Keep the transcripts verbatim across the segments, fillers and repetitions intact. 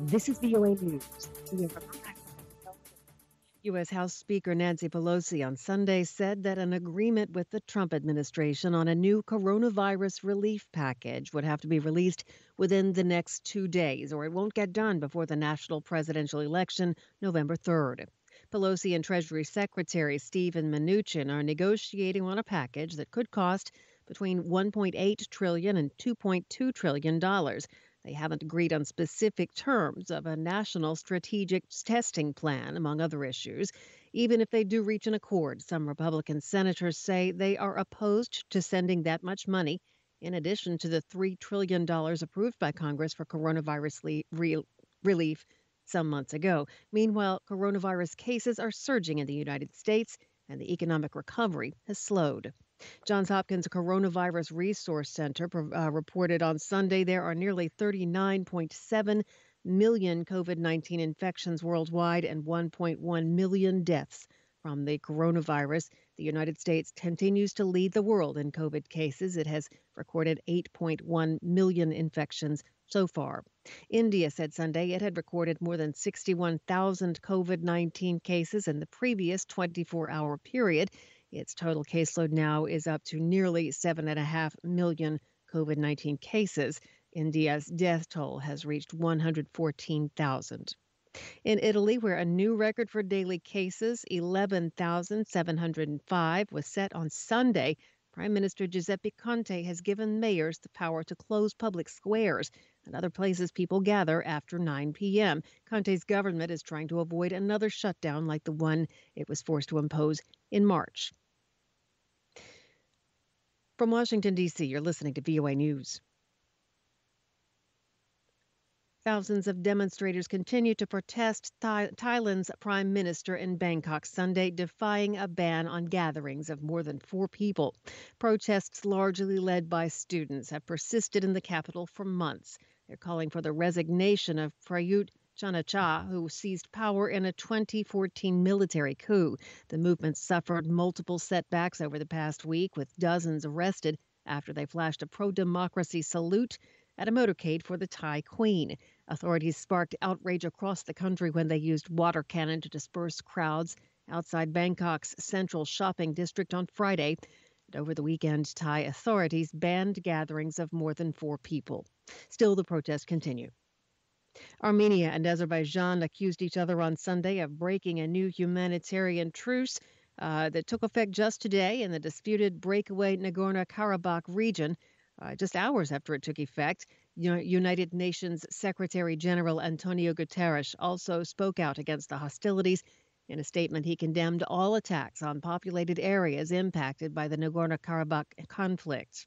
This is V O A News. U S. House Speaker Nancy Pelosi on Sunday said that an agreement with the Trump administration on a new coronavirus relief package would have to be released within the next two days, or it won't get done before the national presidential election November third. Pelosi and Treasury Secretary Steven Mnuchin are negotiating on a package that could cost between one point eight trillion dollars and two point two trillion dollars. They haven't agreed on specific terms of a national strategic testing plan, among other issues. Even if they do reach an accord, some Republican senators say they are opposed to sending that much money, in addition to the three trillion dollars approved by Congress for coronavirus le- re- relief some months ago. Meanwhile, coronavirus cases are surging in the United States, and the economic recovery has slowed. Johns Hopkins Coronavirus Resource Center uh, reported on Sunday there are nearly thirty-nine point seven million COVID nineteen infections worldwide and one point one million deaths from the coronavirus. The United States continues to lead the world in COVID cases. It has recorded eight point one million infections so far. India said Sunday it had recorded more than sixty-one thousand COVID nineteen cases in the previous twenty-four hour period. Its total caseload now is up to nearly seven point five million COVID nineteen cases. India's death toll has reached one hundred fourteen thousand. In Italy, where a new record for daily cases, eleven thousand seven hundred five, was set on Sunday, Prime Minister Giuseppe Conte has given mayors the power to close public squares and other places people gather after nine p.m. Conte's government is trying to avoid another shutdown like the one it was forced to impose in March. From Washington, D C, you're listening to V O A News. Thousands of demonstrators continue to protest Thai- Thailand's prime minister in Bangkok Sunday, defying a ban on gatherings of more than four people. Protests, largely led by students, have persisted in the capital for months. They're calling for the resignation of Prayut Chan-o-cha, who seized power in a twenty fourteen military coup. The movement suffered multiple setbacks over the past week, with dozens arrested after they flashed a pro-democracy salute at a motorcade for the Thai Queen. Authorities sparked outrage across the country when they used water cannon to disperse crowds outside Bangkok's central shopping district on Friday. And over the weekend, Thai authorities banned gatherings of more than four people. Still, the protests continue. Armenia and Azerbaijan accused each other on Sunday of breaking a new humanitarian truce uh, that took effect just today in the disputed breakaway Nagorno-Karabakh region. Uh, just hours after it took effect, United Nations Secretary General Antonio Guterres also spoke out against the hostilities. In a statement, he condemned all attacks on populated areas impacted by the Nagorno-Karabakh conflict.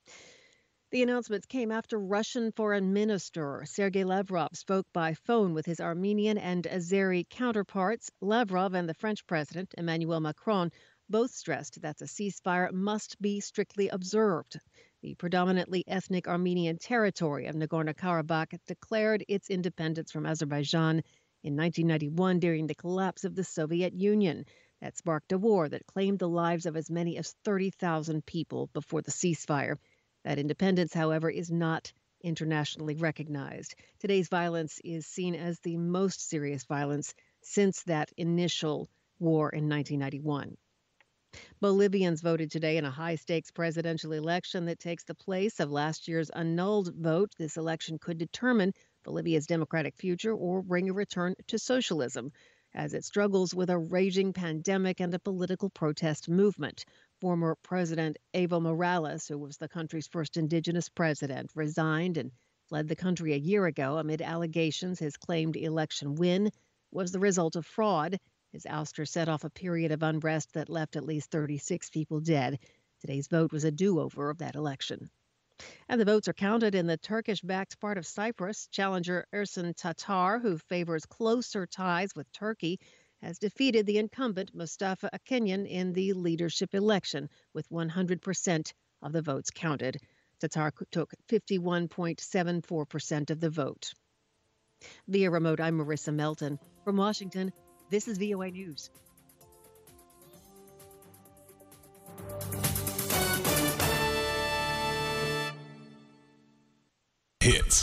The announcements came after Russian Foreign Minister Sergei Lavrov spoke by phone with his Armenian and Azeri counterparts. Lavrov and the French President, Emmanuel Macron, both stressed that the ceasefire must be strictly observed. The predominantly ethnic Armenian territory of Nagorno-Karabakh declared its independence from Azerbaijan in nineteen ninety-one during the collapse of the Soviet Union. That sparked a war that claimed the lives of as many as thirty thousand people before the ceasefire. That independence, however, is not internationally recognized. Today's violence is seen as the most serious violence since that initial war in nineteen ninety-one. Bolivians voted today in a high-stakes presidential election that takes the place of last year's annulled vote. This election could determine Bolivia's democratic future or bring a return to socialism as it struggles with a raging pandemic and a political protest movement. Former President Evo Morales, who was the country's first indigenous president, resigned and fled the country a year ago amid allegations his claimed election win was the result of fraud. His ouster set off a period of unrest that left at least thirty-six people dead. Today's vote was a do-over of that election. And the votes are counted in the Turkish-backed part of Cyprus. Challenger Ersin Tatar, who favors closer ties with Turkey, has defeated the incumbent Mustafa Akinyan in the leadership election with one hundred percent of the votes counted. Tatar took fifty-one point seven four percent of the vote. Via remote, I'm Marissa Melton. From Washington, this is V O A News.